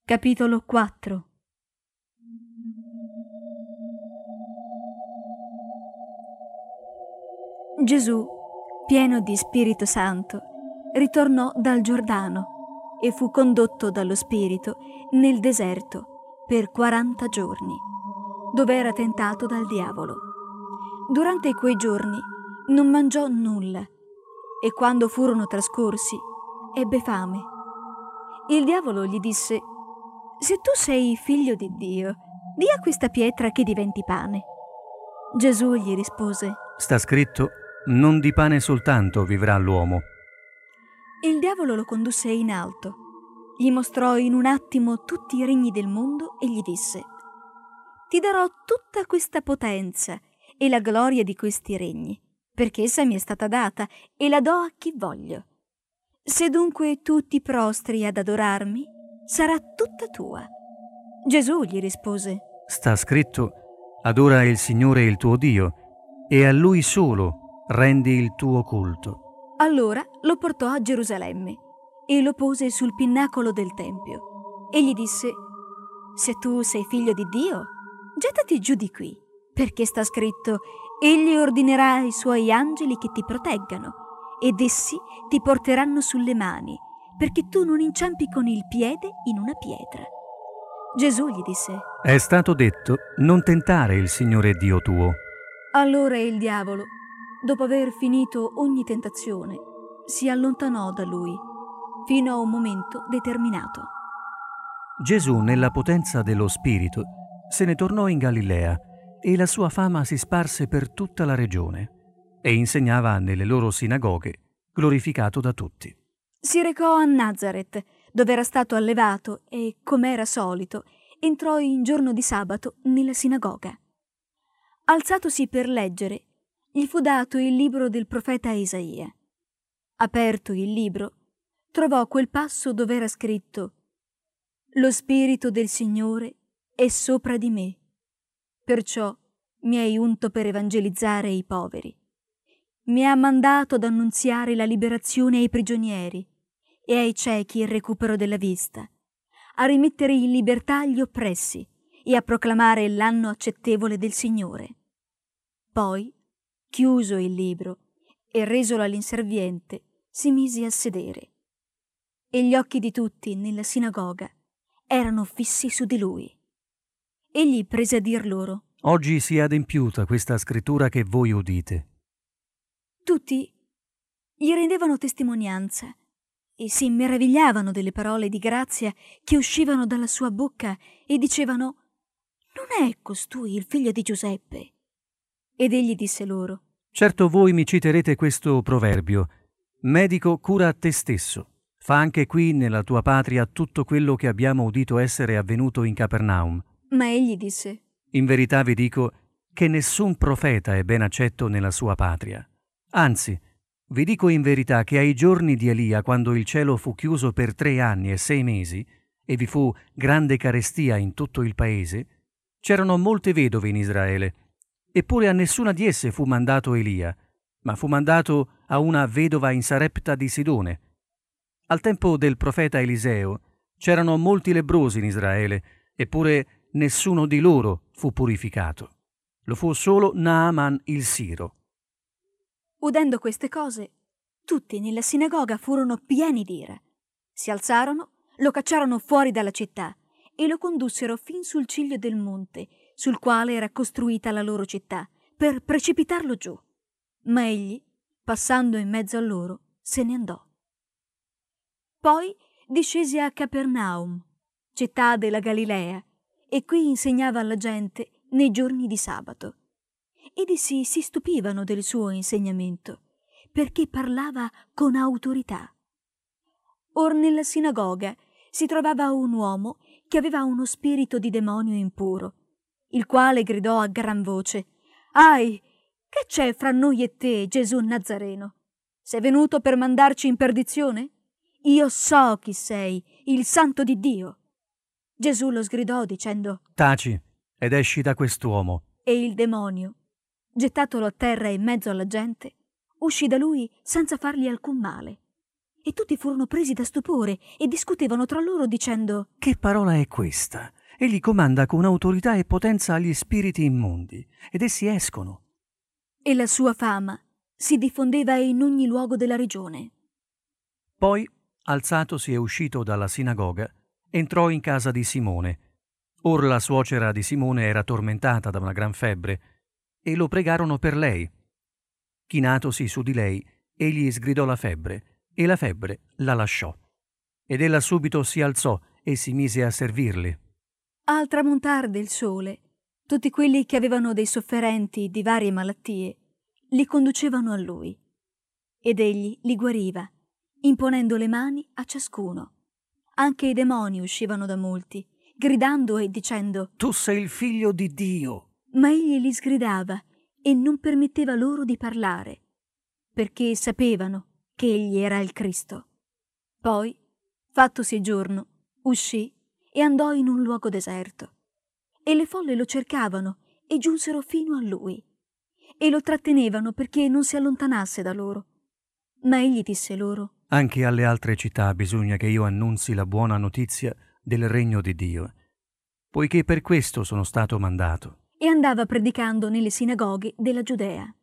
Capitolo 4. Gesù, pieno di Spirito Santo, ritornò dal Giordano e fu condotto dallo Spirito nel deserto per 40 giorni, dove era tentato dal diavolo. Durante quei giorni non mangiò nulla e quando furono trascorsi ebbe fame. Il diavolo gli disse: «Se tu sei figlio di Dio, di a questa pietra che diventi pane». Gesù gli rispose: Sta scritto: non di pane soltanto vivrà l'uomo. Il diavolo lo condusse in alto, gli mostrò in un attimo tutti i regni del mondo e gli disse: «Ti darò tutta questa potenza e la gloria di questi regni, perché essa mi è stata data e la do a chi voglio. Se dunque tu ti prostri ad adorarmi, sarà tutta tua». Gesù gli rispose: Sta scritto: adora il Signore il tuo Dio e a Lui solo rendi il tuo culto. Allora lo portò a Gerusalemme e lo pose sul pinnacolo del Tempio e gli disse: «Se tu sei figlio di Dio, gettati giù di qui, perché sta scritto: egli ordinerà ai suoi angeli che ti proteggano, ed essi ti porteranno sulle mani, perché tu non inciampi con il piede in una pietra». Gesù gli disse: È stato detto: non tentare il Signore Dio tuo. Allora il diavolo, dopo aver finito ogni tentazione, si allontanò da lui fino a un momento determinato. Gesù, nella potenza dello Spirito, se ne tornò in Galilea e la sua fama si sparse per tutta la regione e insegnava nelle loro sinagoghe, glorificato da tutti. Si recò a Nazaret, dove era stato allevato e, come era solito, entrò in giorno di sabato nella sinagoga. Alzatosi per leggere, gli fu dato il libro del profeta Isaia. Aperto il libro, trovò quel passo dove era scritto: «Lo Spirito del Signore è sopra di me, perciò mi hai unto per evangelizzare i poveri. Mi ha mandato ad annunziare la liberazione ai prigionieri e ai ciechi il recupero della vista, a rimettere in libertà gli oppressi e a proclamare l'anno accettevole del Signore». Poi, chiuso il libro e resolo all'inserviente, si mise a sedere. E gli occhi di tutti nella sinagoga erano fissi su di lui. Egli prese a dir loro: Oggi si è adempiuta questa scrittura che voi udite. Tutti gli rendevano testimonianza e si meravigliavano delle parole di grazia che uscivano dalla sua bocca e dicevano: «Non è costui il figlio di Giuseppe?» Ed egli disse loro: Certo voi mi citerete questo proverbio: medico, cura a te stesso. Fa anche qui nella tua patria tutto quello che abbiamo udito essere avvenuto in Capernaum. Ma egli disse: In verità vi dico che nessun profeta è ben accetto nella sua patria. Anzi, vi dico in verità che ai giorni di Elia, quando il cielo fu chiuso per 3 anni e 6 mesi, e vi fu grande carestia in tutto il paese, c'erano molte vedove in Israele. Eppure a nessuna di esse fu mandato Elia, ma fu mandato a una vedova in Sarepta di Sidone. Al tempo del profeta Eliseo c'erano molti lebbrosi in Israele, eppure nessuno di loro fu purificato. Lo fu solo Naaman il Siro. Udendo queste cose, tutti nella sinagoga furono pieni d'ira. Si alzarono, lo cacciarono fuori dalla città e lo condussero fin sul ciglio del monte sul quale era costruita la loro città, per precipitarlo giù. Ma egli, passando in mezzo a loro, se ne andò. Poi discese a Capernaum, città della Galilea, e qui insegnava alla gente nei giorni di sabato. Ed essi si stupivano del suo insegnamento, perché parlava con autorità. Or nella sinagoga si trovava un uomo che aveva uno spirito di demonio impuro, il quale gridò a gran voce: «Ahi, che c'è fra noi e te, Gesù Nazareno? Sei venuto per mandarci in perdizione? Io so chi sei, il Santo di Dio». Gesù lo sgridò dicendo: Taci ed esci da quest'uomo. E il demonio, gettatolo a terra in mezzo alla gente, uscì da lui senza fargli alcun male. e tutti furono presi da stupore e discutevano tra loro dicendo: «Che parola è questa? Egli comanda con autorità e potenza agli spiriti immondi, ed essi escono». E la sua fama si diffondeva in ogni luogo della regione. Poi, alzatosi e uscito dalla sinagoga, entrò in casa di Simone. Or la suocera di Simone era tormentata da una gran febbre, e lo pregarono per lei. Chinatosi su di lei, egli sgridò la febbre, e la febbre la lasciò. Ed ella subito si alzò e si mise a servirli. Al tramontar del sole, tutti quelli che avevano dei sofferenti di varie malattie li conducevano a lui, ed egli li guariva, imponendo le mani a ciascuno. Anche i demoni uscivano da molti, gridando e dicendo: «Tu sei il figlio di Dio!» Ma egli li sgridava e non permetteva loro di parlare, perché sapevano che egli era il Cristo. Poi, fattosi giorno, uscì e andò in un luogo deserto. E le folle lo cercavano e giunsero fino a lui, e lo trattenevano perché non si allontanasse da loro. Ma egli disse loro: «Anche alle altre città bisogna che io annunzi la buona notizia del regno di Dio, poiché per questo sono stato mandato». E andava predicando nelle sinagoghe della Giudea.